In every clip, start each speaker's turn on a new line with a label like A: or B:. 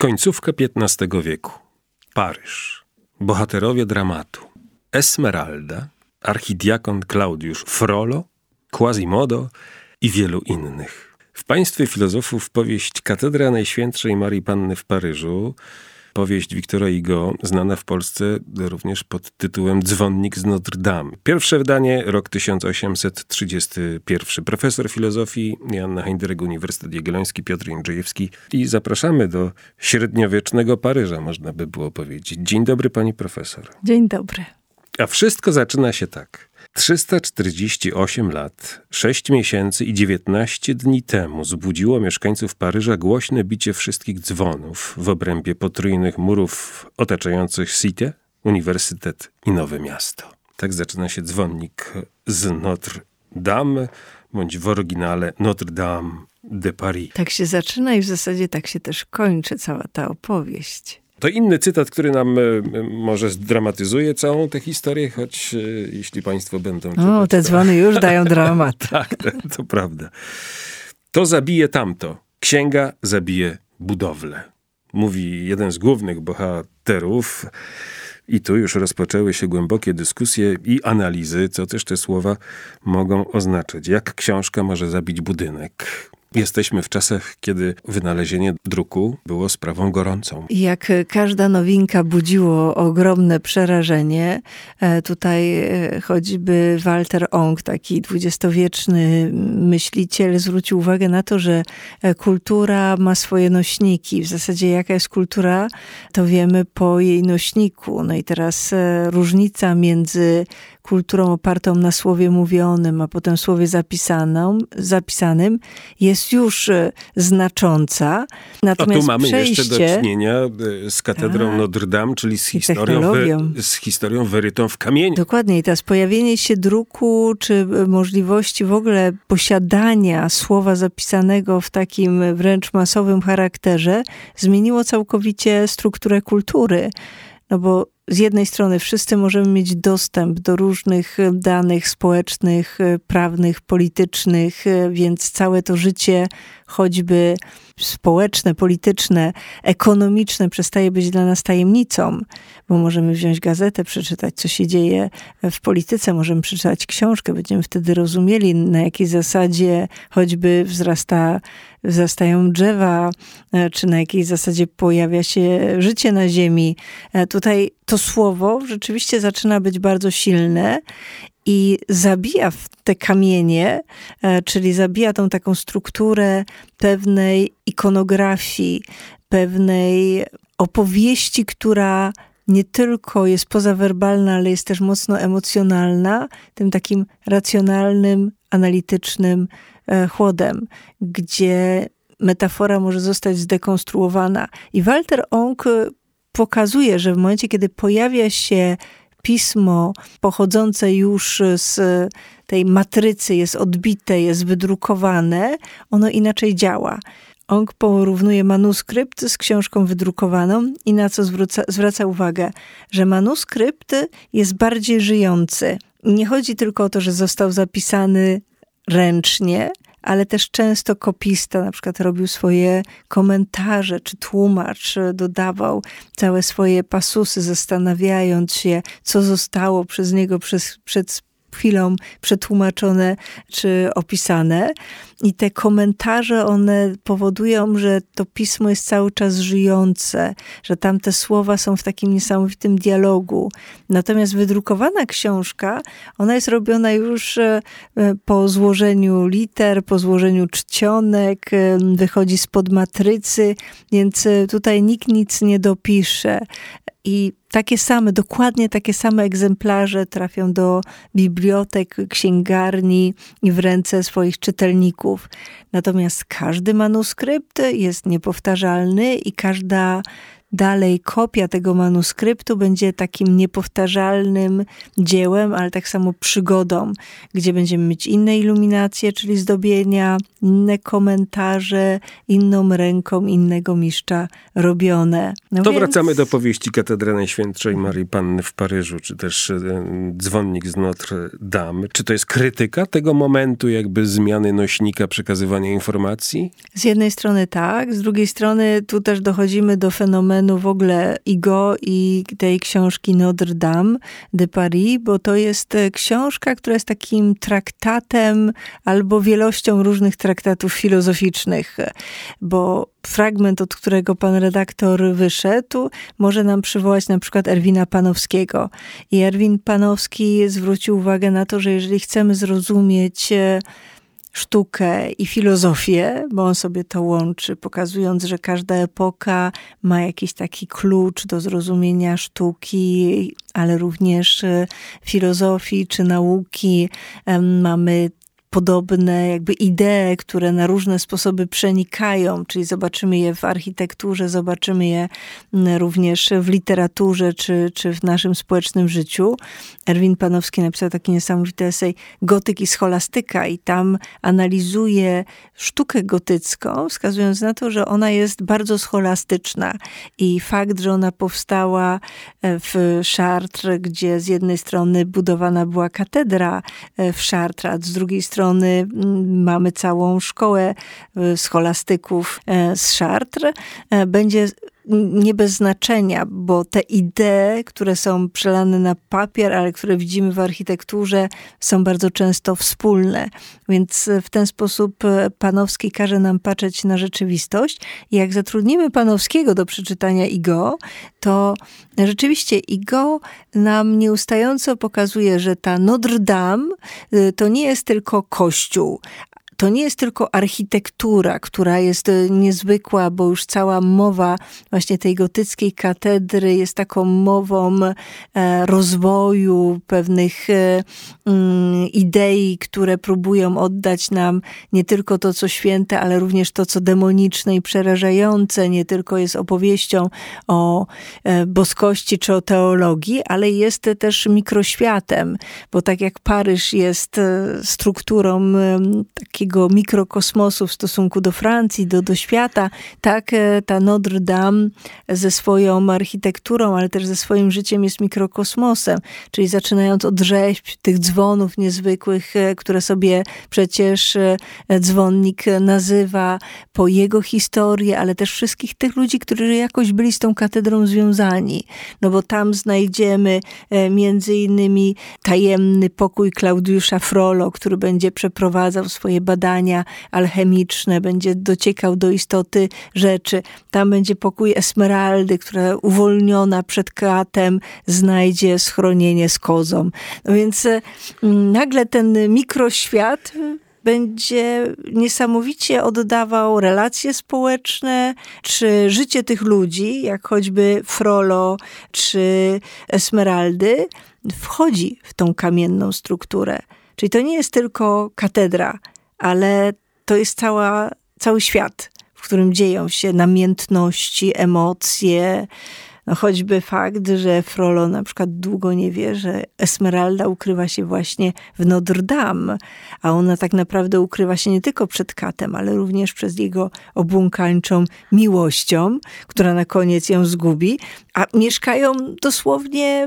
A: Końcówka XV wieku. Paryż. Bohaterowie dramatu. Esmeralda, archidiakon Klaudiusz Frollo, Quasimodo i wielu innych. W państwie filozofów powieść Katedra Najświętszej Marii Panny w Paryżu, powieść Wiktora Hugo, znana w Polsce również pod tytułem Dzwonnik z Notre Dame. Pierwsze wydanie, rok 1831. Profesor filozofii Joanna Heindereg, Uniwersytet Jagielloński, Piotr Jędrzejewski. I zapraszamy do średniowiecznego Paryża, można by było powiedzieć. Dzień dobry, pani profesor.
B: Dzień dobry.
A: A wszystko zaczyna się tak. 348 lat, 6 miesięcy i 19 dni temu zbudziło mieszkańców Paryża głośne bicie wszystkich dzwonów w obrębie potrójnych murów otaczających Cité, Uniwersytet i Nowe Miasto. Tak zaczyna się dzwonnik z Notre Dame, bądź w oryginale Notre Dame de Paris.
B: Tak się zaczyna i w zasadzie tak się też kończy cała ta opowieść.
A: To inny cytat, który nam może zdramatyzuje całą tę historię, choć jeśli państwo będą czytać...
B: O, te dzwony już dają dramat.
A: Tak, to prawda. To zabije tamto. Księga zabije budowlę. Mówi jeden z głównych bohaterów. I tu już rozpoczęły się głębokie dyskusje i analizy, co też te słowa mogą oznaczać. Jak książka może zabić budynek? Jesteśmy w czasach, kiedy wynalezienie druku było sprawą gorącą.
B: Jak każda nowinka budziło ogromne przerażenie, tutaj choćby Walter Ong, taki dwudziestowieczny myśliciel, zwrócił uwagę na to, że kultura ma swoje nośniki. W zasadzie jaka jest kultura, to wiemy po jej nośniku. No i teraz różnica między kulturą opartą na słowie mówionym, a potem słowie zapisanym jest już znacząca. Natomiast
A: a tu mamy
B: przejście...
A: jeszcze do czynienia z katedrą Notre Dame, czyli z historią wyrytą w kamieniu.
B: Dokładnie. I teraz pojawienie się druku, czy możliwości w ogóle posiadania słowa zapisanego w takim wręcz masowym charakterze zmieniło całkowicie strukturę kultury. No bo z jednej strony wszyscy możemy mieć dostęp do różnych danych społecznych, prawnych, politycznych, więc całe to życie, choćby społeczne, polityczne, ekonomiczne, przestaje być dla nas tajemnicą, bo możemy wziąć gazetę, przeczytać, co się dzieje w polityce, możemy przeczytać książkę, będziemy wtedy rozumieli, na jakiej zasadzie choćby wzrastają drzewa, czy na jakiej zasadzie pojawia się życie na ziemi. Tutaj to słowo rzeczywiście zaczyna być bardzo silne i zabija te kamienie, czyli zabija tą taką strukturę pewnej ikonografii, pewnej opowieści, która nie tylko jest pozawerbalna, ale jest też mocno emocjonalna, tym takim racjonalnym, analitycznym chłodem, gdzie metafora może zostać zdekonstruowana. I Walter Ong pokazuje, że w momencie, kiedy pojawia się pismo pochodzące już z tej matrycy, jest odbite, jest wydrukowane, ono inaczej działa. Ong porównuje manuskrypt z książką wydrukowaną i na co zwraca uwagę, że manuskrypt jest bardziej żyjący. Nie chodzi tylko o to, że został zapisany ręcznie, ale też często kopista na przykład robił swoje komentarze, czy tłumacz dodawał całe swoje pasusy, zastanawiając się, co zostało przez niego przed chwilą przetłumaczone czy opisane. I te komentarze, one powodują, że to pismo jest cały czas żyjące, że tamte słowa są w takim niesamowitym dialogu. Natomiast wydrukowana książka, ona jest robiona już po złożeniu liter, po złożeniu czcionek, wychodzi spod matrycy, więc tutaj nikt nic nie dopisze. I dokładnie takie same egzemplarze trafią do bibliotek, księgarni i w ręce swoich czytelników. Natomiast każdy manuskrypt jest niepowtarzalny i każda dalej kopia tego manuskryptu będzie takim niepowtarzalnym dziełem, ale tak samo przygodą, gdzie będziemy mieć inne iluminacje, czyli zdobienia, inne komentarze, inną ręką innego mistrza robione.
A: To wracamy do powieści Katedra Najświętszej Maryi Panny w Paryżu, czy też Dzwonnik z Notre Dame. Czy to jest krytyka tego momentu jakby zmiany nośnika przekazywania informacji?
B: Z jednej strony tak, z drugiej strony tu też dochodzimy do fenomenu w ogóle Hugo i tej książki Notre Dame de Paris, bo to jest książka, która jest takim traktatem albo wielością różnych traktatów filozoficznych, bo fragment, od którego pan redaktor wyszedł, może nam przywołać na przykład Erwina Panowskiego. I Erwin Panowski zwrócił uwagę na to, że jeżeli chcemy zrozumieć sztukę i filozofię, bo on sobie to łączy, pokazując, że każda epoka ma jakiś taki klucz do zrozumienia sztuki, ale również filozofii czy nauki. Mamy podobne jakby idee, które na różne sposoby przenikają, czyli zobaczymy je w architekturze, zobaczymy je również w literaturze, czy w naszym społecznym życiu. Erwin Panowski napisał taki niesamowity esej Gotyk i scholastyka i tam analizuje sztukę gotycką, wskazując na to, że ona jest bardzo scholastyczna i fakt, że ona powstała w Chartres, gdzie z jednej strony budowana była katedra w Chartres, a z drugiej strony mamy całą szkołę scholastyków z Chartres, będzie nie bez znaczenia, bo te idee, które są przelane na papier, ale które widzimy w architekturze, są bardzo często wspólne. Więc w ten sposób Panowski każe nam patrzeć na rzeczywistość. I jak zatrudnimy Panowskiego do przeczytania Hugo, to rzeczywiście Hugo nam nieustająco pokazuje, że ta Notre Dame to nie jest tylko kościół, to nie jest tylko architektura, która jest niezwykła, bo już cała mowa właśnie tej gotyckiej katedry jest taką mową rozwoju pewnych idei, które próbują oddać nam nie tylko to, co święte, ale również to, co demoniczne i przerażające. Nie tylko jest opowieścią o boskości czy o teologii, ale jest też mikroświatem, bo tak jak Paryż jest strukturą takiego mikrokosmosu w stosunku do Francji, do świata, tak ta Notre Dame ze swoją architekturą, ale też ze swoim życiem jest mikrokosmosem. Czyli zaczynając od rzeźb, tych dzwonów niezwykłych, które sobie przecież dzwonnik nazywa po jego historię, ale też wszystkich tych ludzi, którzy jakoś byli z tą katedrą związani. No bo tam znajdziemy między innymi tajemny pokój Klaudiusza Frollo, który będzie przeprowadzał swoje badania alchemiczne, będzie dociekał do istoty rzeczy. Tam będzie pokój Esmeraldy, która uwolniona przed katem znajdzie schronienie z kozą. No więc nagle ten mikroświat będzie niesamowicie oddawał relacje społeczne, czy życie tych ludzi, jak choćby Frollo, czy Esmeraldy, wchodzi w tą kamienną strukturę. Czyli to nie jest tylko katedra, ale to jest cały świat, w którym dzieją się namiętności, emocje. No choćby fakt, że Frollo na przykład długo nie wie, że Esmeralda ukrywa się właśnie w Notre Dame, a ona tak naprawdę ukrywa się nie tylko przed katem, ale również przez jego obłąkańczą miłością, która na koniec ją zgubi, a mieszkają dosłownie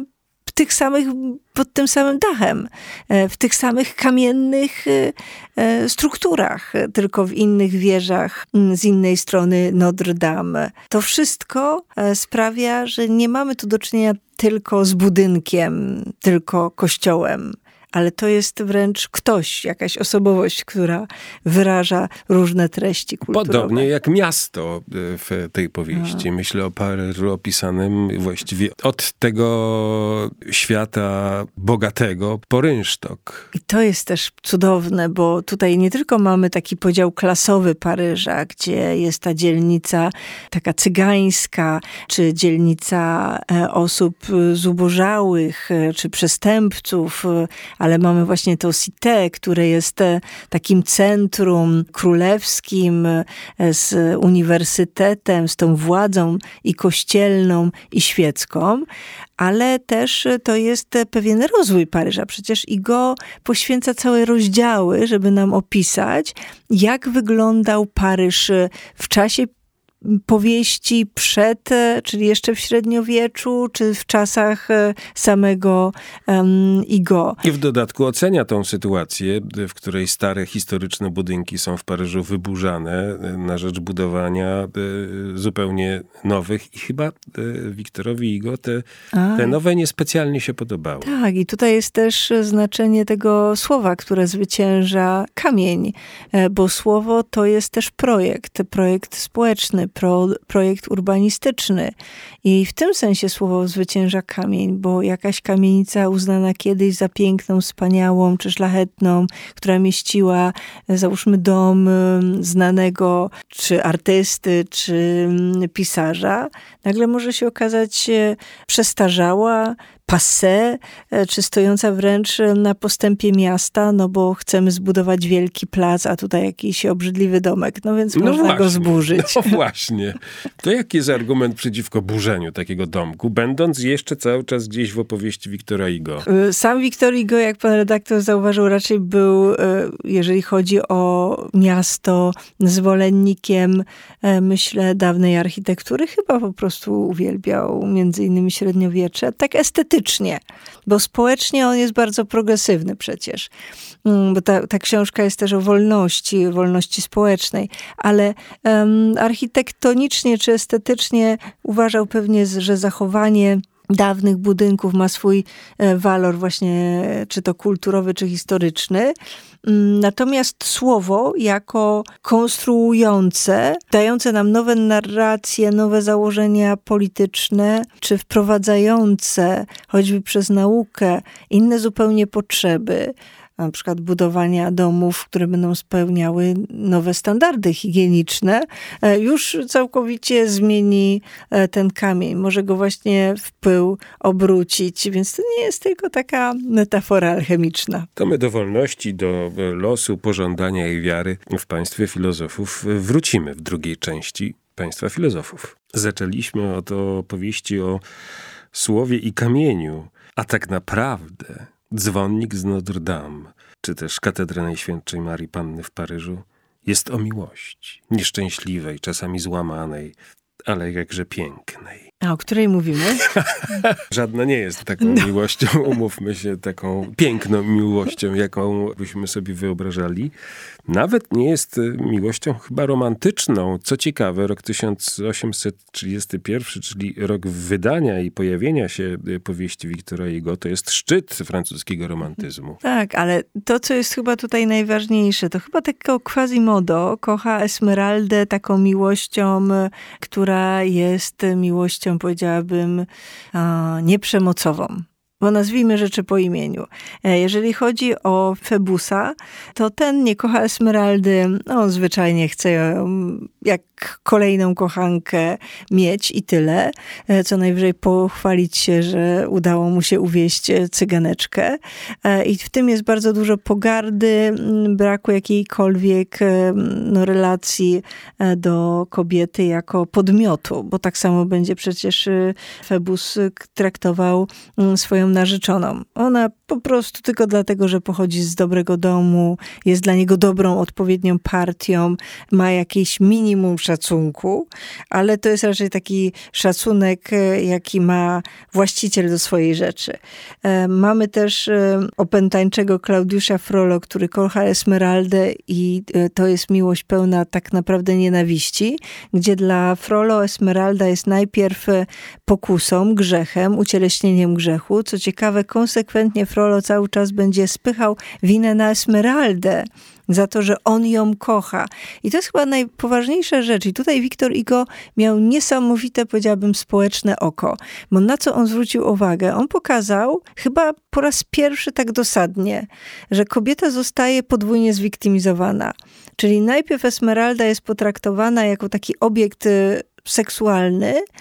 B: pod tym samym dachem, w tych samych kamiennych strukturach, tylko w innych wieżach z innej strony Notre Dame. To wszystko sprawia, że nie mamy tu do czynienia tylko z budynkiem, tylko kościołem, ale to jest wręcz ktoś, jakaś osobowość, która wyraża różne treści kulturowe.
A: Podobnie jak miasto w tej powieści. Myślę o Paryżu opisanym właściwie od tego świata bogatego po rynsztok.
B: I to jest też cudowne, bo tutaj nie tylko mamy taki podział klasowy Paryża, gdzie jest ta dzielnica taka cygańska, czy dzielnica osób zubożałych, czy przestępców, ale mamy właśnie to Cité, które jest takim centrum królewskim z uniwersytetem, z tą władzą i kościelną, i świecką, ale też to jest pewien rozwój Paryża. Przecież Hugo poświęca całe rozdziały, żeby nam opisać, jak wyglądał Paryż w czasie powieści przed, czyli jeszcze w średniowieczu, czy w czasach samego Hugo.
A: I w dodatku ocenia tą sytuację, w której stare historyczne budynki są w Paryżu wyburzane na rzecz budowania zupełnie nowych i chyba Viktorowi Hugo te nowe niespecjalnie się podobały.
B: Tak, i tutaj jest też znaczenie tego słowa, które zwycięża kamień, bo słowo to jest też projekt społeczny, projekt urbanistyczny. I w tym sensie słowo zwycięża kamień, bo jakaś kamienica uznana kiedyś za piękną, wspaniałą czy szlachetną, która mieściła, załóżmy, dom znanego czy artysty, czy pisarza, nagle może się okazać przestarzała, passé, czy stojąca wręcz na postępie miasta, no bo chcemy zbudować wielki plac, a tutaj jakiś obrzydliwy domek, no więc można go zburzyć.
A: No właśnie. To jaki jest argument przeciwko burzeniu takiego domku, będąc jeszcze cały czas gdzieś w opowieści Victora Hugo?
B: Sam Victor Hugo, jak pan redaktor zauważył, raczej był, jeżeli chodzi o miasto, zwolennikiem, myślę, dawnej architektury. Chyba po prostu uwielbiał między innymi średniowiecze. Tak estetycznie, bo społecznie on jest bardzo progresywny przecież. Bo ta książka jest też o wolności społecznej, ale architektonicznie czy estetycznie uważał pewnie, że zachowanie dawnych budynków ma swój walor właśnie, czy to kulturowy, czy historyczny. Natomiast słowo jako konstruujące, dające nam nowe narracje, nowe założenia polityczne, czy wprowadzające, choćby przez naukę, inne zupełnie potrzeby, na przykład budowania domów, które będą spełniały nowe standardy higieniczne, już całkowicie zmieni ten kamień. Może go właśnie w pył obrócić, więc to nie jest tylko taka metafora alchemiczna.
A: To my do wolności, do losu, pożądania i wiary w państwie filozofów wrócimy w drugiej części Państwa Filozofów. Zaczęliśmy od opowieści o słowie i kamieniu, a tak naprawdę dzwonnik z Notre Dame, czy też katedra Najświętszej Marii Panny w Paryżu, jest o miłości. Nieszczęśliwej, czasami złamanej, ale jakże pięknej.
B: A o której mówimy?
A: Żadna nie jest taką miłością, umówmy się, taką piękną miłością, jaką byśmy sobie wyobrażali. Nawet nie jest miłością chyba romantyczną. Co ciekawe, rok 1831, czyli rok wydania i pojawienia się powieści Victora Hugo, to jest szczyt francuskiego romantyzmu.
B: Tak, ale to, co jest chyba tutaj najważniejsze, to chyba tylko Quasimodo kocha Esmeraldę taką miłością, która jest miłością, powiedziałabym, nieprzemocową. Bo nazwijmy rzeczy po imieniu. Jeżeli chodzi o Febusa, to ten nie kocha Esmeraldy, on zwyczajnie chce ją jak kolejną kochankę mieć i tyle. Co najwyżej pochwalić się, że udało mu się uwieść cyganeczkę. I w tym jest bardzo dużo pogardy, braku jakiejkolwiek relacji do kobiety jako podmiotu, bo tak samo będzie przecież Febus traktował swoją narzeczoną. Ona po prostu tylko dlatego, że pochodzi z dobrego domu, jest dla niego dobrą, odpowiednią partią, ma jakieś minimum szacunku, ale to jest raczej taki szacunek, jaki ma właściciel do swojej rzeczy. Mamy też opętańczego Klaudiusza Frollo, który kocha Esmeraldę i to jest miłość pełna tak naprawdę nienawiści, gdzie dla Frollo Esmeralda jest najpierw pokusą, grzechem, ucieleśnieniem grzechu. Co ciekawe, konsekwentnie Frollo cały czas będzie spychał winę na Esmeraldę za to, że on ją kocha. I to jest chyba najpoważniejsza rzecz. I tutaj Victor Hugo miał niesamowite, powiedziałabym, społeczne oko. Bo na co on zwrócił uwagę? On pokazał, chyba po raz pierwszy tak dosadnie, że kobieta zostaje podwójnie zwiktymizowana. Czyli najpierw Esmeralda jest potraktowana jako taki obiekt seksualny,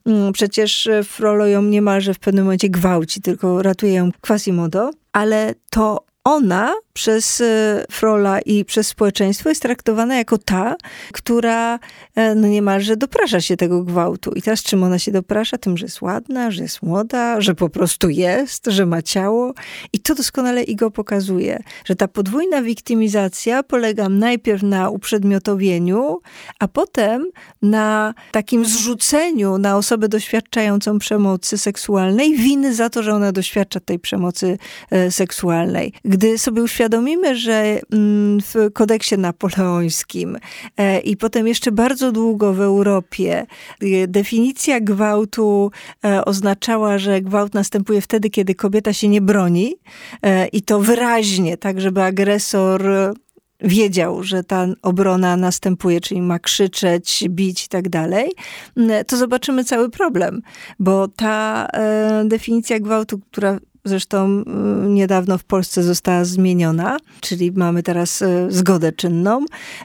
B: Przecież Frollo ją niemalże w pewnym momencie gwałci, tylko ratuje ją Quasimodo, ale to ona przez Frolla i przez społeczeństwo jest traktowana jako ta, która no niemalże doprasza się tego gwałtu. I teraz czym ona się doprasza? Tym, że jest ładna, że jest młoda, że po prostu jest, że ma ciało. I to doskonale Igo pokazuje, że ta podwójna wiktymizacja polega najpierw na uprzedmiotowieniu, a potem na takim zrzuceniu na osobę doświadczającą przemocy seksualnej winy za to, że ona doświadcza tej przemocy seksualnej. Gdy sobie uświadomimy, że w kodeksie napoleońskim i potem jeszcze bardzo długo w Europie definicja gwałtu oznaczała, że gwałt następuje wtedy, kiedy kobieta się nie broni i to wyraźnie, tak żeby agresor wiedział, że ta obrona następuje, czyli ma krzyczeć, bić i tak dalej, to zobaczymy cały problem, bo ta definicja gwałtu, która zresztą niedawno w Polsce została zmieniona, czyli mamy teraz zgodę czynną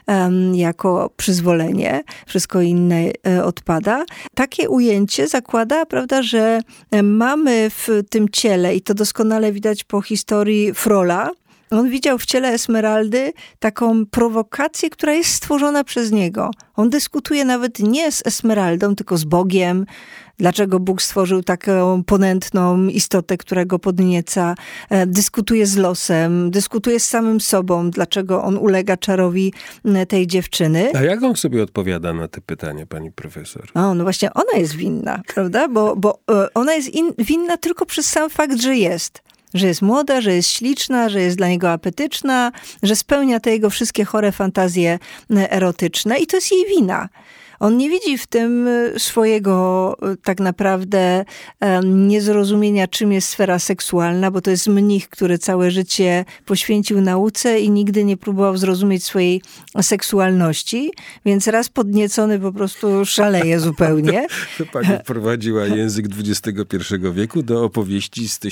B: jako przyzwolenie, wszystko inne odpada. Takie ujęcie zakłada, prawda, że mamy w tym ciele, i to doskonale widać po historii Frolla, on widział w ciele Esmeraldy taką prowokację, która jest stworzona przez niego. On dyskutuje nawet nie z Esmeraldą, tylko z Bogiem. Dlaczego Bóg stworzył taką ponętną istotę, która go podnieca. Dyskutuje z losem, dyskutuje z samym sobą, dlaczego on ulega czarowi tej dziewczyny.
A: A jak on sobie odpowiada na te pytania, pani profesor?
B: O, no właśnie, ona jest winna, prawda? Bo ona jest winna tylko przez sam fakt, że jest. Że jest młoda, że jest śliczna, że jest dla niego apetyczna, że spełnia te jego wszystkie chore fantazje erotyczne i to jest jej wina. On nie widzi w tym swojego tak naprawdę niezrozumienia, czym jest sfera seksualna, bo to jest mnich, który całe życie poświęcił nauce i nigdy nie próbował zrozumieć swojej seksualności, więc raz podniecony po prostu szaleje zupełnie.
A: To pani wprowadziła język XXI wieku do opowieści z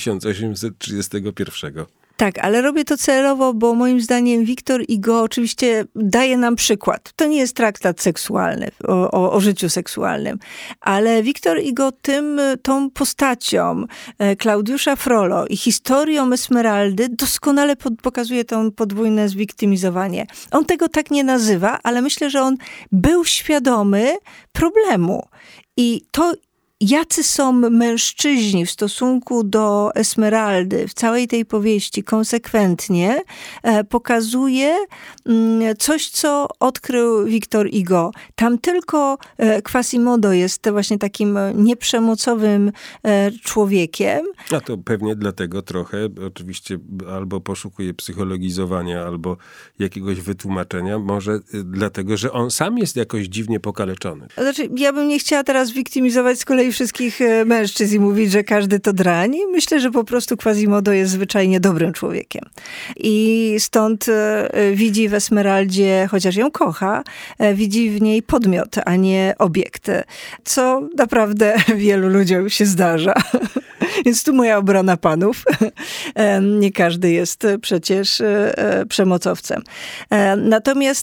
A: 1831.
B: Tak, ale robię to celowo, bo moim zdaniem Victor Hugo oczywiście daje nam przykład. To nie jest traktat seksualny, o życiu seksualnym, ale Victor Hugo tą postacią Klaudiusza Frollo i historią Esmeraldy doskonale pokazuje to podwójne zwiktymizowanie. On tego tak nie nazywa, ale myślę, że on był świadomy problemu. I to, jacy są mężczyźni w stosunku do Esmeraldy w całej tej powieści konsekwentnie pokazuje coś, co odkrył Victor Hugo. Tam tylko Quasimodo jest właśnie takim nieprzemocowym człowiekiem.
A: A to pewnie dlatego trochę, oczywiście albo poszukuje psychologizowania, albo jakiegoś wytłumaczenia, może dlatego, że on sam jest jakoś dziwnie pokaleczony.
B: Znaczy, ja bym nie chciała teraz wiktymizować z kolei wszystkich mężczyzn i mówić, że każdy to drań. Myślę, że po prostu Quasimodo jest zwyczajnie dobrym człowiekiem. I stąd widzi w Esmeraldzie, chociaż ją kocha, widzi w niej podmiot, a nie obiekt. Co naprawdę wielu ludziom się zdarza. Więc tu moja obrona panów. Nie każdy jest przecież przemocowcem. Natomiast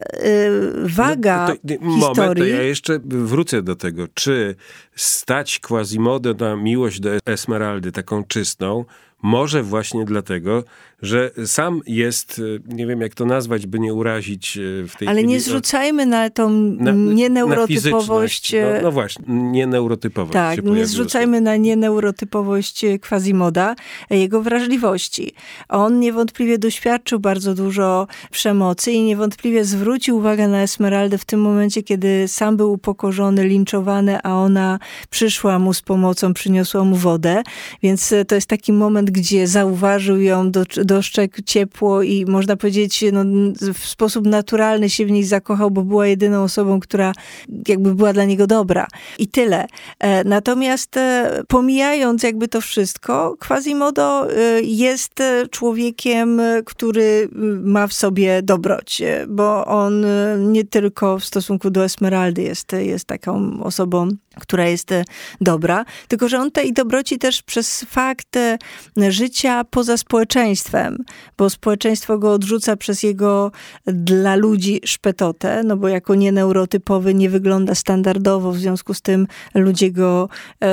B: waga historii...
A: Moment, to ja jeszcze wrócę do tego. Czy stać Quasimodo na miłość do Esmeraldy taką czystą, może właśnie dlatego, że sam jest, nie wiem jak to nazwać, by nie urazić w tej
B: Ale
A: chwili.
B: nie zrzucajmy na tą nieneurotypowość.
A: No właśnie, nieneurotypowość.
B: Tak, nie zrzucajmy na nieneurotypowość Quasimoda, jego wrażliwości. On niewątpliwie doświadczył bardzo dużo przemocy i niewątpliwie zwrócił uwagę na Esmeraldę w tym momencie, kiedy sam był upokorzony, linczowany, a ona przyszła mu z pomocą, przyniosła mu wodę. Więc to jest taki moment, gdzie zauważył ją, dostrzegł ciepło i można powiedzieć, no, w sposób naturalny się w niej zakochał, bo była jedyną osobą, która jakby była dla niego dobra. I tyle. Natomiast pomijając jakby to wszystko, Quasimodo jest człowiekiem, który ma w sobie dobroć, bo on nie tylko w stosunku do Esmeraldy jest taką osobą, która jest dobra, tylko że on tej dobroci też przez fakt życia poza społeczeństwem, bo społeczeństwo go odrzuca przez jego dla ludzi szpetotę, no bo jako nieneurotypowy nie wygląda standardowo, w związku z tym ludzie go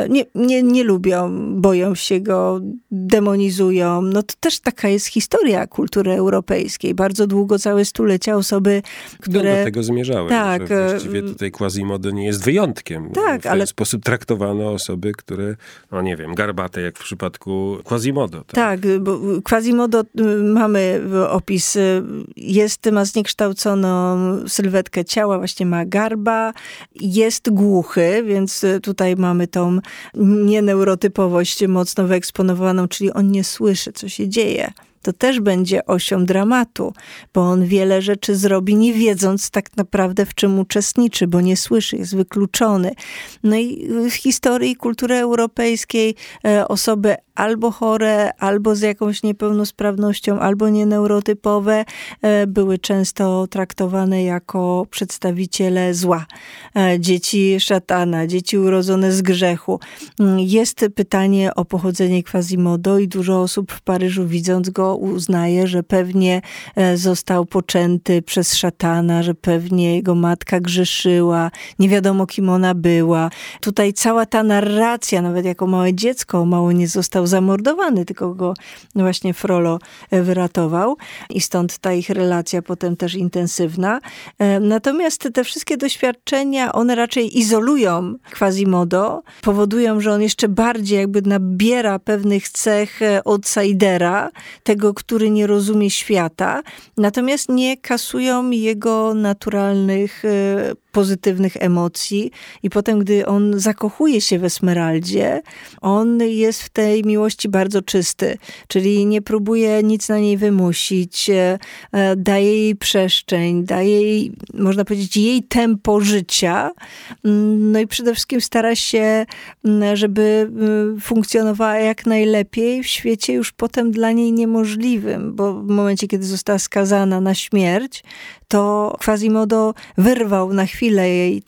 B: nie lubią, boją się go, demonizują. No to też taka jest historia kultury europejskiej. Bardzo długo, całe stulecia osoby, które...
A: do tego zmierzały,
B: tak,
A: że właściwie tutaj Quasimodo nie jest wyjątkiem.
B: Tak,
A: w ten sposób traktowano osoby, które, no nie wiem, garbate, jak w przypadku Quasimodo.
B: Tak, bo Quasimodo, mamy opis, ma zniekształconą sylwetkę ciała, właśnie ma garba, jest głuchy, więc tutaj mamy tą nieneurotypowość mocno wyeksponowaną, czyli on nie słyszy, co się dzieje. To też będzie osią dramatu, bo on wiele rzeczy zrobi, nie wiedząc tak naprawdę, w czym uczestniczy, bo nie słyszy, jest wykluczony. No i w historii kultury europejskiej osoby albo chore, albo z jakąś niepełnosprawnością, albo nieneurotypowe były często traktowane jako przedstawiciele zła. Dzieci szatana, dzieci urodzone z grzechu. Jest pytanie o pochodzenie Quasimodo i dużo osób w Paryżu, widząc go, uznaje, że pewnie został poczęty przez szatana, że pewnie jego matka grzeszyła, nie wiadomo kim ona była. Tutaj cała ta narracja, nawet jako małe dziecko, mało nie został zamordowany, tylko go właśnie Frollo wyratował i stąd ta ich relacja potem też intensywna. Natomiast te wszystkie doświadczenia, one raczej izolują Quasimodo, powodują, że on jeszcze bardziej jakby nabiera pewnych cech outsidera, tego, który nie rozumie świata, natomiast nie kasują jego naturalnych, pozytywnych emocji i potem, gdy on zakochuje się w Esmeraldzie, on jest w tej miłości bardzo czysty, czyli nie próbuje nic na niej wymusić, daje jej przestrzeń, daje jej, można powiedzieć, jej tempo życia, no i przede wszystkim stara się, żeby funkcjonowała jak najlepiej w świecie już potem dla niej niemożliwym, bo w momencie, kiedy została skazana na śmierć, to Quasimodo wyrwał na chwilę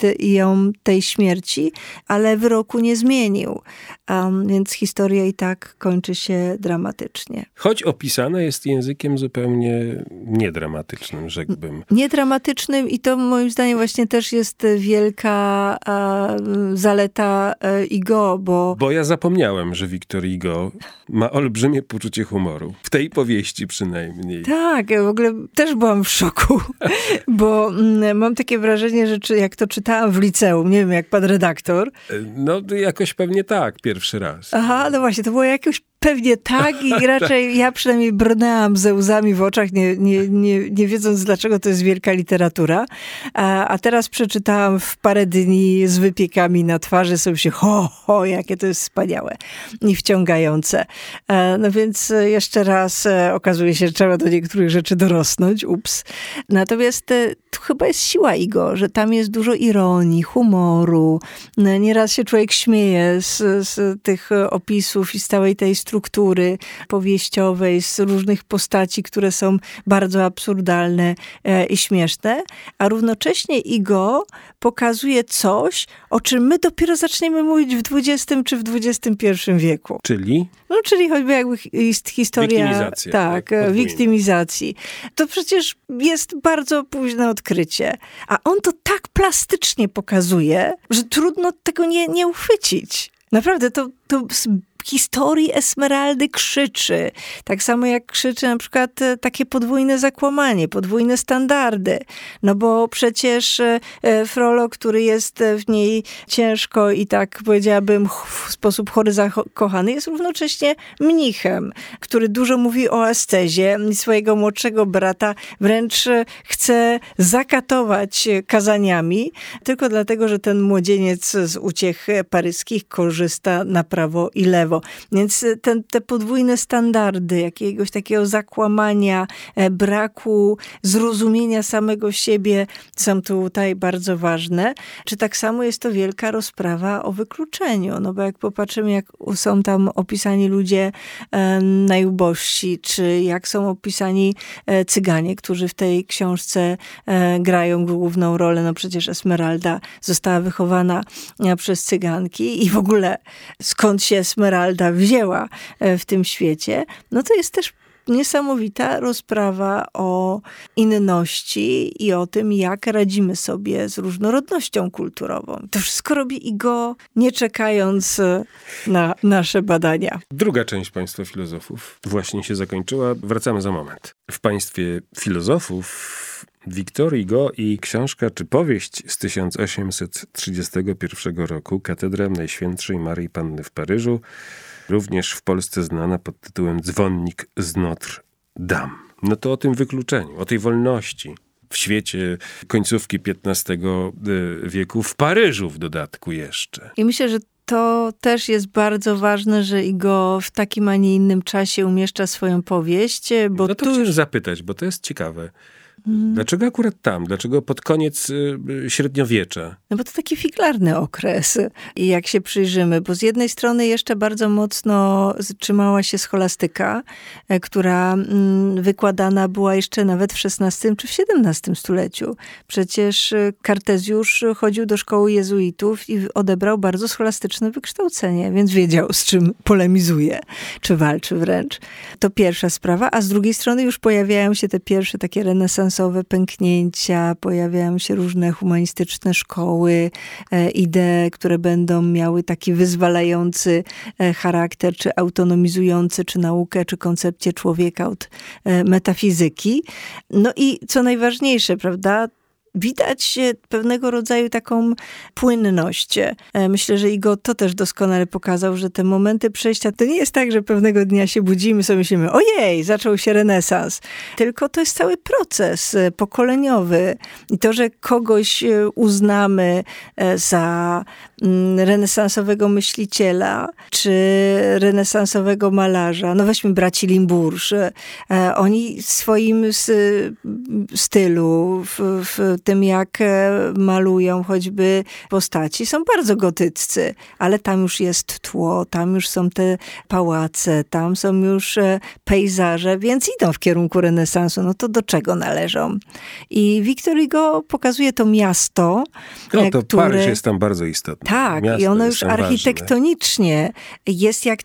B: ją tej śmierci, ale wyroku nie zmienił. Więc historia i tak kończy się dramatycznie.
A: Choć opisana jest językiem zupełnie niedramatycznym, rzekłbym.
B: Niedramatycznym i to moim zdaniem właśnie też jest wielka zaleta Hugo, bo
A: ja zapomniałem, że Victor Hugo ma olbrzymie poczucie humoru. W tej powieści przynajmniej.
B: Tak, w ogóle też byłam w szoku, bo mam takie wrażenie, że jak to czytałam w liceum, nie wiem, jak pan redaktor.
A: No jakoś pewnie tak, pierwszy raz.
B: Aha, no właśnie, to było jakoś pewnie tak i raczej ja przynajmniej brnęłam ze łzami w oczach, nie wiedząc, dlaczego to jest wielka literatura. A teraz przeczytałam w parę dni z wypiekami na twarzy, sobie się jakie to jest wspaniałe i wciągające. No więc jeszcze raz okazuje się, że trzeba do niektórych rzeczy dorosnąć. Ups. Natomiast to chyba jest siła Hugo, że tam jest dużo ironii, humoru. Nieraz się człowiek śmieje z tych opisów i z całej tej struktury powieściowej, z różnych postaci, które są bardzo absurdalne i śmieszne, a równocześnie Hugo pokazuje coś, o czym my dopiero zaczniemy mówić w XX czy w XXI wieku.
A: Czyli?
B: No, czyli choćby jakby jest historia...
A: Wiktymizacja.
B: Tak, wiktymizacji. To przecież jest bardzo późne odkrycie. A on to tak plastycznie pokazuje, że trudno tego nie uchwycić. Naprawdę, to z historii Esmeraldy krzyczy. Tak samo jak krzyczy na przykład takie podwójne zakłamanie, podwójne standardy. No bo przecież Frollo, który jest w niej ciężko i tak powiedziałabym w sposób chory zakochany, jest równocześnie mnichem, który dużo mówi o ascezie i swojego młodszego brata wręcz chce zakatować kazaniami, tylko dlatego, że ten młodzieniec z uciech paryskich korzysta na prawo i lewo. lewo. Więc te podwójne standardy, jakiegoś takiego zakłamania, braku zrozumienia samego siebie są tutaj bardzo ważne. Czy tak samo jest to wielka rozprawa o wykluczeniu? No bo jak popatrzymy, jak są tam opisani ludzie najubożsi, czy jak są opisani Cyganie, którzy w tej książce grają główną rolę. No przecież Esmeralda została wychowana przez Cyganki i w ogóle skąd się Esmeralda wzięła w tym świecie, no to jest też niesamowita rozprawa o inności i o tym, jak radzimy sobie z różnorodnością kulturową. To wszystko robi Igo, nie czekając na nasze badania.
A: Druga część Państwa filozofów właśnie się zakończyła. Wracamy za moment. W Państwie filozofów Victor Hugo i książka czy powieść z 1831 roku Katedra Najświętszej Maryi Panny w Paryżu, również w Polsce znana pod tytułem Dzwonnik z Notre Dame. No to o tym wykluczeniu, o tej wolności w świecie końcówki XV wieku, w Paryżu w dodatku jeszcze.
B: I myślę, że to też jest bardzo ważne, że Hugo w takim, a nie innym czasie umieszcza swoją powieść. Bo
A: no to chciałem zapytać, bo to jest ciekawe. Dlaczego akurat tam? Dlaczego pod koniec średniowiecza?
B: No bo to taki figlarny okres. I jak się przyjrzymy, bo z jednej strony jeszcze bardzo mocno trzymała się scholastyka, która wykładana była jeszcze nawet w XVI czy w XVII stuleciu. Przecież Kartezjusz chodził do szkoły jezuitów i odebrał bardzo scholastyczne wykształcenie, więc wiedział, z czym polemizuje, czy walczy wręcz. To pierwsza sprawa, a z drugiej strony już pojawiają się te pierwsze takie renesansowe pęknięcia, pojawiają się różne humanistyczne szkoły, idee, które będą miały taki wyzwalający charakter, czy autonomizujący, czy naukę, czy koncepcję człowieka od metafizyki. No i co najważniejsze, prawda? Widać pewnego rodzaju taką płynność. Myślę, że Hugo to też doskonale pokazał, że te momenty przejścia to nie jest tak, że pewnego dnia się budzimy, sobie myślimy, ojej, zaczął się renesans. Tylko to jest cały proces pokoleniowy. I to, że kogoś uznamy za renesansowego myśliciela, czy renesansowego malarza. No weźmy braci Limbourg. Oni w swoim stylu, w tym jak malują choćby postaci, są bardzo gotyccy, ale tam już jest tło, tam już są te pałace, tam są już pejzaże, więc idą w kierunku renesansu. No to do czego należą? I Victor Hugo pokazuje to miasto,
A: no to które... Paryż jest tam bardzo istotny.
B: Tak,
A: miasto
B: i ono już architektonicznie jest jak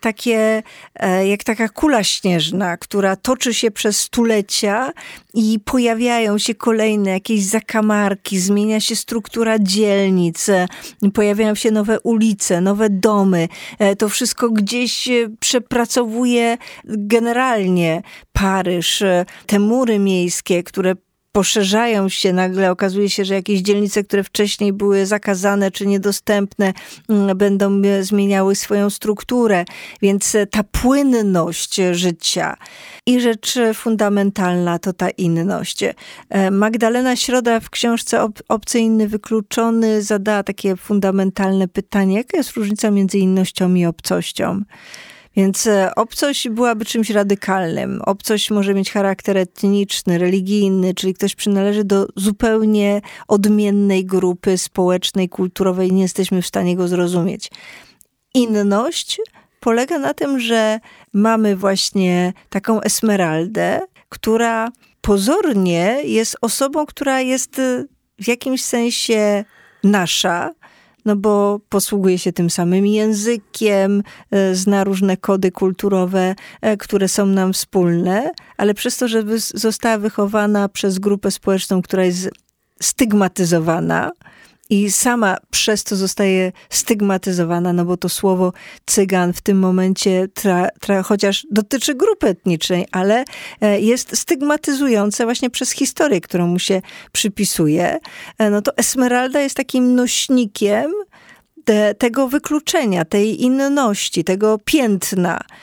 B: taka kula śnieżna, która toczy się przez stulecia i pojawiają się kolejne jakieś zakamarki, zmienia się struktura dzielnic, pojawiają się nowe ulice, nowe domy. To wszystko gdzieś przepracowuje generalnie Paryż. Te mury miejskie, które poszerzają się, nagle okazuje się, że jakieś dzielnice, które wcześniej były zakazane czy niedostępne, będą zmieniały swoją strukturę. Więc ta płynność życia i rzecz fundamentalna to ta inność. Magdalena Środa w książce Obcy, inny, wykluczony zadała takie fundamentalne pytanie, jaka jest różnica między innością i obcością? Więc obcość byłaby czymś radykalnym. Obcość może mieć charakter etniczny, religijny, czyli ktoś przynależy do zupełnie odmiennej grupy społecznej, kulturowej i nie jesteśmy w stanie go zrozumieć. Inność polega na tym, że mamy właśnie taką Esmeraldę, która pozornie jest osobą, która jest w jakimś sensie nasza, no bo posługuje się tym samym językiem, zna różne kody kulturowe, które są nam wspólne, ale przez to, że została wychowana przez grupę społeczną, która jest stygmatyzowana i sama przez to zostaje stygmatyzowana, no bo to słowo Cygan w tym momencie, chociaż dotyczy grupy etnicznej, ale jest stygmatyzujące właśnie przez historię, którą mu się przypisuje. No to Esmeralda jest takim nośnikiem tego wykluczenia, tej inności, tego piętna.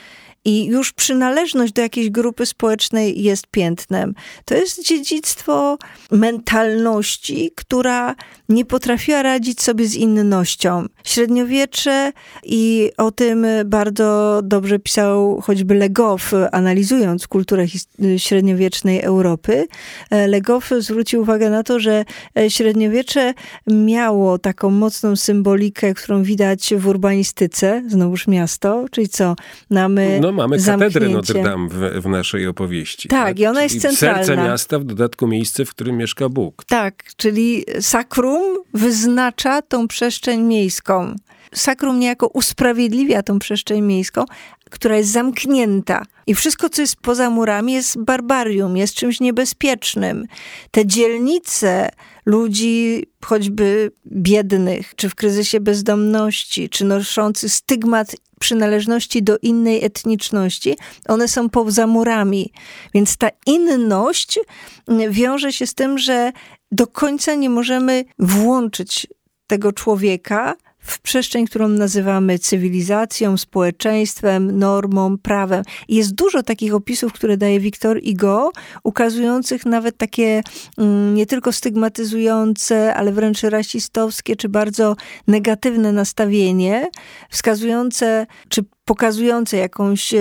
B: i już przynależność do jakiejś grupy społecznej jest piętnem. To jest dziedzictwo mentalności, która nie potrafiła radzić sobie z innością. Średniowiecze, i o tym bardzo dobrze pisał choćby Le Goff, analizując kulturę średniowiecznej Europy. Le Goff zwrócił uwagę na to, że średniowiecze miało taką mocną symbolikę, którą widać w urbanistyce, znowuż miasto, czyli co? Mamy
A: katedrę Notre Dame w naszej opowieści.
B: Tak, i ona jest centralna.
A: Serce miasta, w dodatku miejsce, w którym mieszka Bóg.
B: Tak, czyli sakrum wyznacza tą przestrzeń miejską. Sakrum niejako usprawiedliwia tą przestrzeń miejską, która jest zamknięta. I wszystko, co jest poza murami, jest barbarium, jest czymś niebezpiecznym. Te dzielnice ludzi, choćby biednych, czy w kryzysie bezdomności, czy noszących stygmat przynależności do innej etniczności, one są poza murami. Więc ta inność wiąże się z tym, że do końca nie możemy włączyć tego człowieka w przestrzeń, którą nazywamy cywilizacją, społeczeństwem, normą, prawem. I jest dużo takich opisów, które daje Victor Hugo, ukazujących nawet takie nie tylko stygmatyzujące, ale wręcz rasistowskie, czy bardzo negatywne nastawienie, wskazujące, czy pokazujące jakąś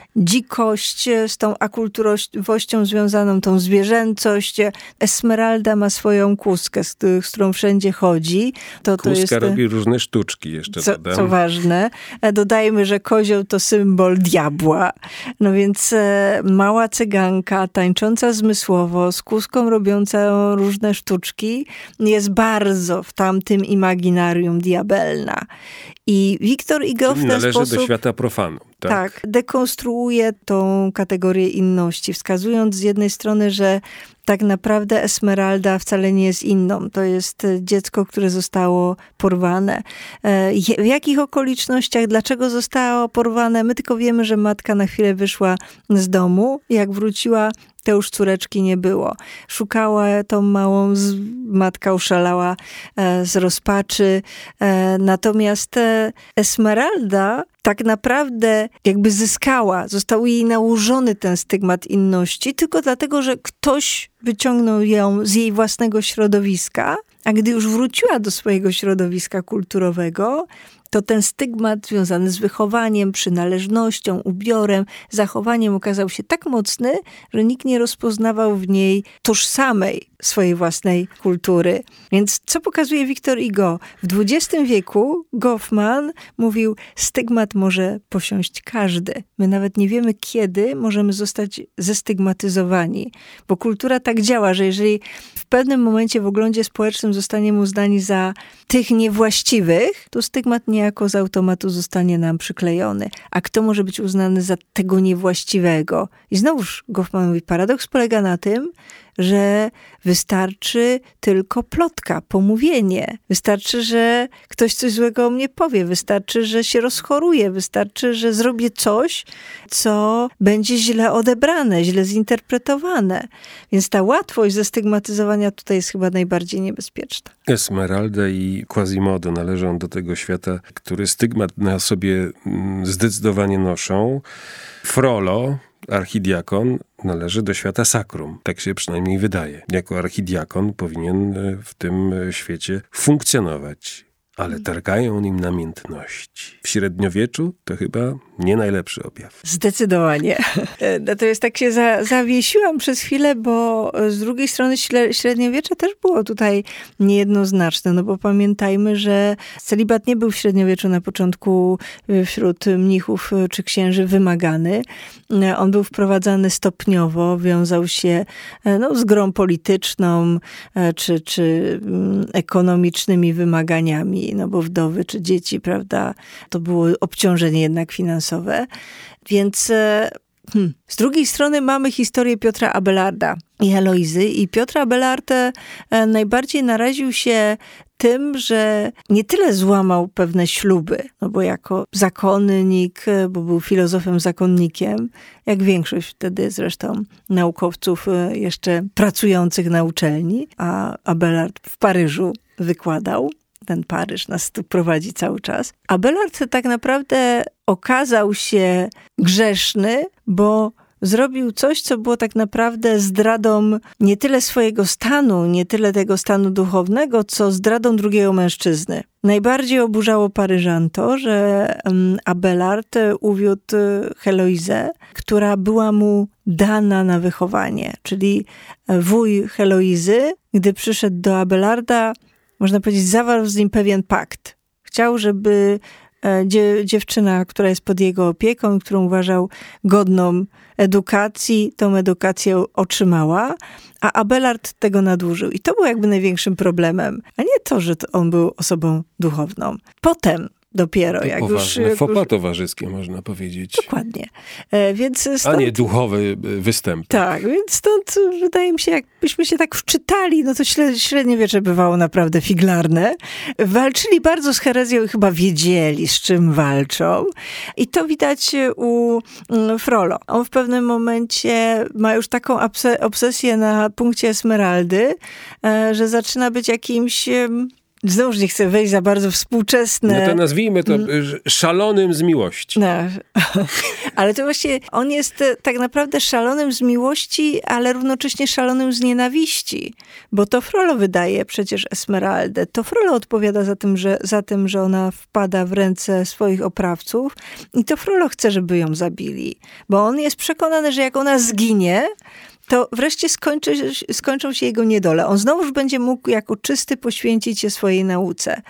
B: dzikość z tą akulturowością związaną, tą zwierzęcość. Esmeralda ma swoją kłuskę, z którą wszędzie chodzi.
A: Kłuska robi różne sztuczki, jeszcze dodam.
B: Co ważne. Dodajmy, że kozioł to symbol diabła. No więc mała cyganka, tańcząca zmysłowo, z kłuską robiąca różne sztuczki, jest bardzo w tamtym imaginarium diabelna. I Victor Hugo w ten sposób
A: do świata profanu.
B: Tak, dekonstruuje tą kategorię inności, wskazując z jednej strony, że tak naprawdę Esmeralda wcale nie jest inną. To jest dziecko, które zostało porwane. W jakich okolicznościach, dlaczego zostało porwane? My tylko wiemy, że matka na chwilę wyszła z domu. Jak wróciła, to już córeczki nie było. Szukała tą małą, matka oszalała z rozpaczy. Natomiast Esmeralda tak naprawdę jakby zyskała, został jej nałożony ten stygmat inności, tylko dlatego, że ktoś wyciągnął ją z jej własnego środowiska, a gdy już wróciła do swojego środowiska kulturowego, to ten stygmat związany z wychowaniem, przynależnością, ubiorem, zachowaniem okazał się tak mocny, że nikt nie rozpoznawał w niej tożsamej swojej własnej kultury. Więc co pokazuje Victor Hugo? W XX wieku Goffman mówił, stygmat może posiąść każdy. My nawet nie wiemy, kiedy możemy zostać zestygmatyzowani. Bo kultura tak działa, że jeżeli w pewnym momencie w oglądzie społecznym zostaniemy uznani za tych niewłaściwych, to stygmat niejako z automatu zostanie nam przyklejony. A kto może być uznany za tego niewłaściwego? I znowuż Goffman mówi, paradoks polega na tym, że wystarczy tylko plotka, pomówienie. Wystarczy, że ktoś coś złego o mnie powie. Wystarczy, że się rozchoruję. Wystarczy, że zrobię coś, co będzie źle odebrane, źle zinterpretowane. Więc ta łatwość zestygmatyzowania tutaj jest chyba najbardziej niebezpieczna.
A: Esmeralda i Quasimodo należą do tego świata, który stygmat na sobie zdecydowanie noszą. Frollo, archidiakon, należy do świata sakrum. Tak się przynajmniej wydaje. Jako archidiakon powinien w tym świecie funkcjonować. Ale targają nim namiętności. W średniowieczu to chyba nie najlepszy objaw.
B: Zdecydowanie. Natomiast tak się zawiesiłam przez chwilę, bo z drugiej strony średniowiecze też było tutaj niejednoznaczne, no bo pamiętajmy, że celibat nie był w średniowieczu na początku wśród mnichów czy księży wymagany. On był wprowadzany stopniowo, wiązał się z grą polityczną czy ekonomicznymi wymaganiami, no bo wdowy czy dzieci, prawda, to było obciążenie jednak finansowe. Więc z drugiej strony mamy historię Piotra Abelarda i Heloizy. I Piotr Abelard najbardziej naraził się tym, że nie tyle złamał pewne śluby, no bo jako zakonnik, bo był filozofem zakonnikiem, jak większość wtedy zresztą naukowców jeszcze pracujących na uczelni, a Abelard w Paryżu wykładał. ten Paryż nas tu prowadzi cały czas. Abelard tak naprawdę okazał się grzeszny, bo zrobił coś, co było tak naprawdę zdradą nie tyle swojego stanu, nie tyle tego stanu duchownego, co zdradą drugiego mężczyzny. Najbardziej oburzało Paryżan to, że Abelard uwiódł Heloizę, która była mu dana na wychowanie. Czyli wuj Heloizy, gdy przyszedł do Abelarda, można powiedzieć, zawarł z nim pewien pakt. Chciał, żeby dziewczyna, która jest pod jego opieką, którą uważał godną edukacji, tą edukację otrzymała, a Abelard tego nadużył. I to był jakby największym problemem, a nie to, że on był osobą duchowną. Potem dopiero,
A: to
B: jak
A: poważne
B: już...
A: faux pas towarzyskie, można powiedzieć.
B: Dokładnie. Więc stąd,
A: a nie duchowy występ.
B: Tak, więc stąd wydaje mi się, jakbyśmy się tak wczytali, no to średniowiecze bywało naprawdę figlarne. Walczyli bardzo z herezją i chyba wiedzieli, z czym walczą. I to widać u Frollo. On w pewnym momencie ma już taką obsesję na punkcie Esmeraldy, że zaczyna być jakimś... Znowuż nie chcę wejść za bardzo współczesne.
A: No to nazwijmy to szalonym z miłości.
B: No. Ale to właśnie on jest tak naprawdę szalonym z miłości, ale równocześnie szalonym z nienawiści. Bo to Frollo wydaje przecież Esmeraldę. To Frollo odpowiada za tym, że ona wpada w ręce swoich oprawców. I to Frollo chce, żeby ją zabili. Bo on jest przekonany, że jak ona zginie, to wreszcie skończą się jego niedole. On znowuż będzie mógł jako czysty poświęcić się swojej nauce.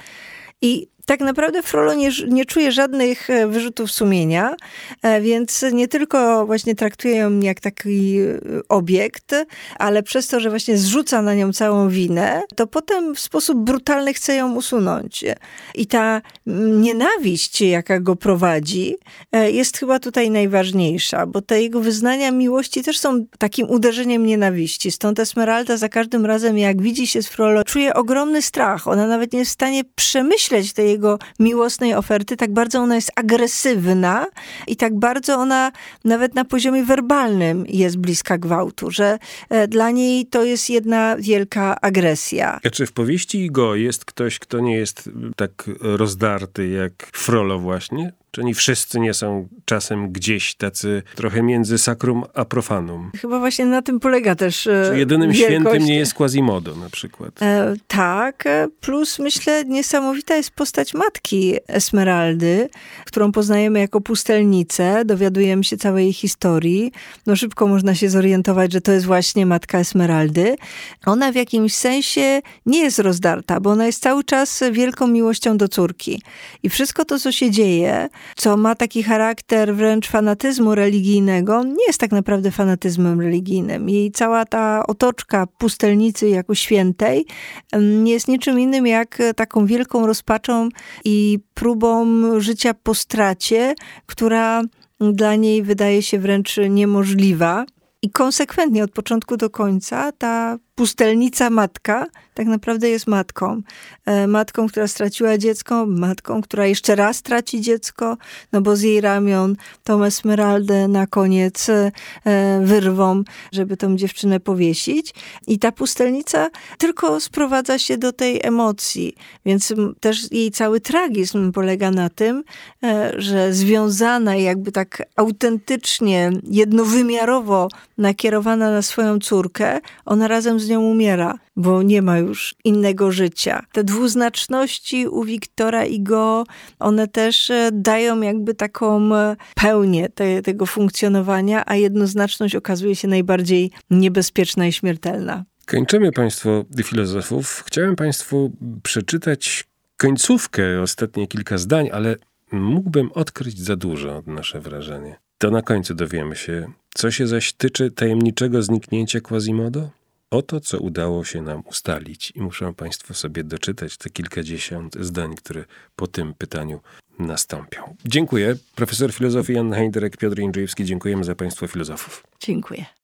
B: I tak naprawdę Frollo nie czuje żadnych wyrzutów sumienia, więc nie tylko właśnie traktuje ją jak taki obiekt, ale przez to, że właśnie zrzuca na nią całą winę, to potem w sposób brutalny chce ją usunąć. I ta nienawiść, jaka go prowadzi, jest chyba tutaj najważniejsza, bo te jego wyznania miłości też są takim uderzeniem nienawiści. Stąd Esmeralda za każdym razem, jak widzi się z Frollo, czuje ogromny strach. Ona nawet nie jest w stanie przemyśleć tej jego miłosnej oferty, tak bardzo ona jest agresywna i tak bardzo ona nawet na poziomie werbalnym jest bliska gwałtu, że dla niej to jest jedna wielka agresja.
A: A czy w powieści Hugo jest ktoś, kto nie jest tak rozdarty jak Frollo właśnie? Czy oni wszyscy nie są czasem gdzieś tacy trochę między sacrum a profanum?
B: Chyba właśnie na tym polega też
A: Czy jedynym
B: wielkość.
A: świętym nie jest Quasimodo na przykład?
B: Tak, plus myślę niesamowita jest postać matki Esmeraldy, którą poznajemy jako pustelnicę, dowiadujemy się całej jej historii. No szybko można się zorientować, że to jest właśnie matka Esmeraldy. Ona w jakimś sensie nie jest rozdarta, bo ona jest cały czas wielką miłością do córki. I wszystko to, co się dzieje, co ma taki charakter wręcz fanatyzmu religijnego, nie jest tak naprawdę fanatyzmem religijnym. Jej cała ta otoczka pustelnicy jako świętej nie jest niczym innym jak taką wielką rozpaczą i próbą życia po stracie, która dla niej wydaje się wręcz niemożliwa. I konsekwentnie od początku do końca ta pustelnica matka tak naprawdę jest matką. Matką, która straciła dziecko, matką, która jeszcze raz traci dziecko, no bo z jej ramion tą Esmeraldę na koniec wyrwą, żeby tą dziewczynę powiesić. I ta pustelnica tylko sprowadza się do tej emocji. Więc też jej cały tragizm polega na tym, że związana jakby tak autentycznie, jednowymiarowo nakierowana na swoją córkę, ona razem z nią umiera, bo nie ma już innego życia. Te dwuznaczności u Wiktora Hugo, one też dają jakby taką pełnię tego funkcjonowania, a jednoznaczność okazuje się najbardziej niebezpieczna i śmiertelna.
A: Kończymy Państwo filozofów. Chciałem Państwu przeczytać końcówkę, ostatnie kilka zdań, ale mógłbym odkryć za dużo, odnoszę wrażenie. To na końcu dowiemy się, co się zaś tyczy tajemniczego zniknięcia Quasimodo. Oto, co udało się nam ustalić i muszą Państwo sobie doczytać te kilkadziesiąt zdań, które po tym pytaniu nastąpią. Dziękuję. Profesor filozofii Jan Heinderek, Piotr Jędrzejewski. Dziękujemy za Państwa filozofów.
B: Dziękuję.